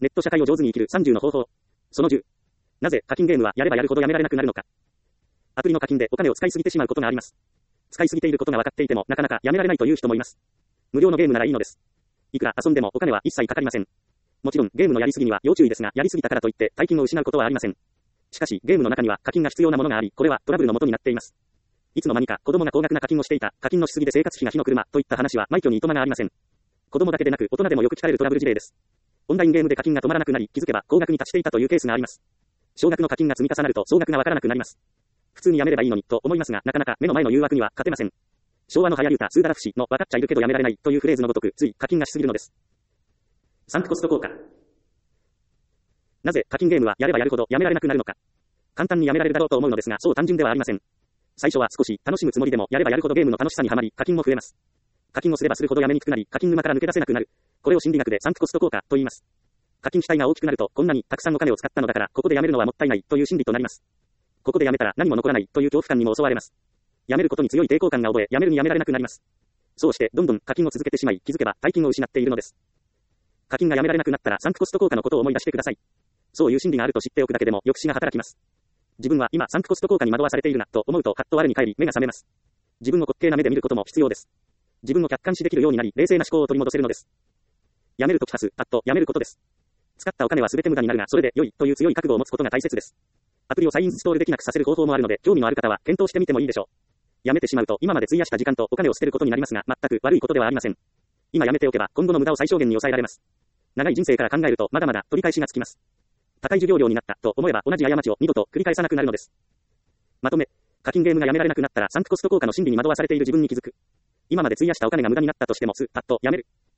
ネット社会を上手に生きる30の方法。その10。なぜ課金ゲームはやればやるほどやめられなくなるのか。アプリの課金でお金を使いすぎてしまうことがあります。使いすぎていることが分かっていてもなかなかやめられないという人もいます。無料のゲームならいいのです。いくら遊んでもお金は一切かかりません。もちろんゲームのやりすぎには要注意ですが、やりすぎたからといって大金を失うことはありません。しかしゲームの中には課金が必要なものがあり、これはトラブルの元になっています。いつの間にか子供が高額な課金をしていた、課金のしすぎで生活費が火の車といった話は枚挙にいとまがありません。子供だけでなく大人でもよく聞かれるトラブル事例です。オンラインゲームで課金が止まらなくなり、気づけば高額に達していたというケースがあります。少額の課金が積み重なると総額がわからなくなります。普通にやめればいいのにと思いますが、なかなか目の前の誘惑には勝てません。昭和の流行り歌スーダラフシの分かっちゃいるけどやめられないというフレーズのごとく、つい課金がしすぎるのです。サンクコスト効果。なぜ課金ゲームはやればやるほどやめられなくなるのか。簡単にやめられるだろうと思うのですが、そう単純ではありません。最初は少し楽しむつもりでも、やればやるほどゲームの楽しさにはまり、課金も増えます。課金をすればするほどやめにくくなり、課金沼から抜け出せなくなる。これを心理学でサンクコスト効果と言います。課金主体が大きくなると、こんなにたくさんお金を使ったのだから、ここでやめるのはもったいないという心理となります。ここでやめたら何も残らないという恐怖感にも襲われます。やめることに強い抵抗感が覚え、やめるにやめられなくなります。そうして、どんどん課金を続けてしまい、気づけば大金を失っているのです。課金がやめられなくなったらサンクコスト効果のことを思い出してください。そういう心理があると知っておくだけでも抑止が働きます。自分は今サンクコスト効果に惑わされているなと思うと、はっと我に返り目が覚めます。自分を滑稽な目で見ることも必要です。自分を客観視できるようになり、冷静な思考を取り戻せるのです。やめるときパッとやめることです。使ったお金は全て無駄になるが、それで良いという強い覚悟を持つことが大切です。アプリを再インストールできなくさせる方法もあるので、興味のある方は検討してみてもいいでしょう。やめてしまうと今まで費やした時間とお金を捨てることになりますが、全く悪いことではありません。今やめておけば今後の無駄を最小限に抑えられます。長い人生から考えるとまだまだ取り返しがつきます。高い授業料になったと思えば同じ過ちを二度と繰り返さなくなるのです。まとめ、課金ゲームがやめられなくなったらサンクコスト効果の心理に惑わされている自分に気づく。今まで費やしたお金が無駄になったとしてもパッとやめる。